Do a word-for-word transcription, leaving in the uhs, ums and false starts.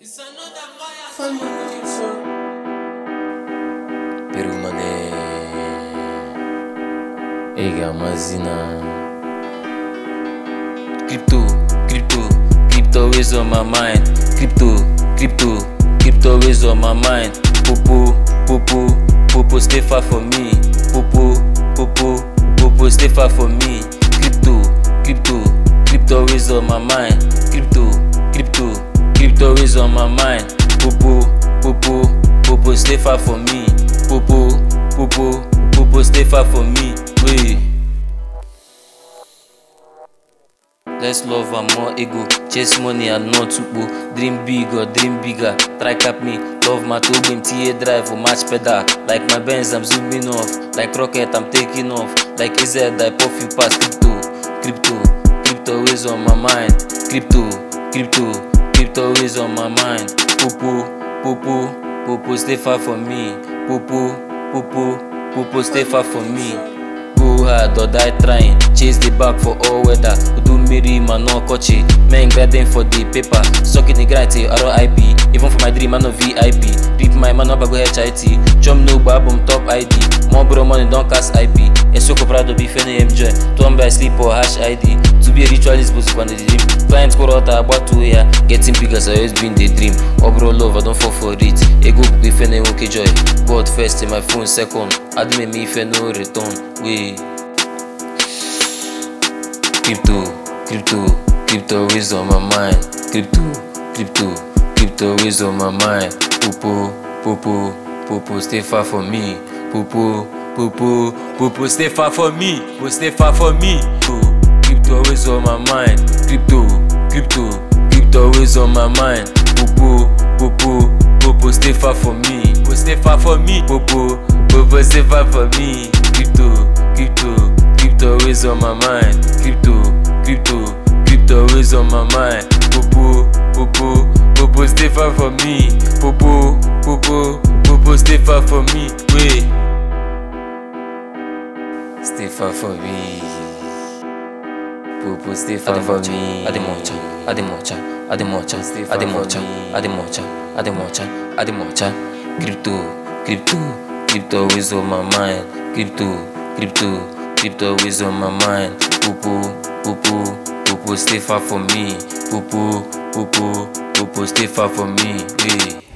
Perumane Ega Mazina. Crypto, crypto, crypto is on my mind. Crypto, crypto, crypto is on my mind. Popo, popo, popo, stay far from me. Popo, popo, popo, stay far from me. Crypto, crypto, crypto is on my mind. Crypto, crypto, crypto is on my mind. Popo, popo, popo, stay far from me. Popo, popo, popo, stay far from me. Wait. Less love and more ego. Chase money and not to go. Dream big or dream bigger. Try cap me. Love my two M T A drive or match pedal. Like my Benz, I'm zooming off. Like rocket, I'm taking off. Like A Z, I puff you past. Crypto, crypto, crypto is on my mind. Crypto, crypto, crypto is on my mind. Popo, popo, popo, stay far from me. Popo, popo, popo, stay far from me. Go hard or die trying, chase the bag for all weather. Do Miri man no kochi, men grinding for the paper. Sucking the grind till R I P. Even for my dream, man no V I P. Rip my man up, I go H I T. Chum no babum top I D. More bro money don't cast I P. Esoko prado be fene M J. Tom by sleep or hash I D. To be a ritualist, but when the dream. Clients go out about two year. Getting bigger, so I always been the dream. Oh bro love, I don't fall for it. Ego be fene okay joy. God first in my phone second. Admit me if no return. We Crypto, crypto, crypto is on my mind. Crypto, crypto, crypto is on my mind. Popo, popo, popo, stay far from me. Popo, popo, popo, stay far from me. Popo, stay far from me. Crypto is on my mind. Crypto, crypto, crypto is on my mind. Popo, popo, popo, stay far from me. Popo, stay far from me. Popo, popo, stay far from me. Crypto, crypto. Crypto is on my mind. Crypto, crypto, crypto is on my mind. Popo, popo, popo, stay far from me. Popo, popo, popo, stay far from me. Wait, stay far from me. Popo, stay far from me. Ademocha, Ademocha, Ademocha, Ademocha, Ademocha, Ademocha, Ademocha. Crypto, crypto, crypto is on my mind. Crypto, crypto. Crypto is on my mind. Popo, popo, popo, stay far from me. Popo, popo, popo, stay far from me. Hey.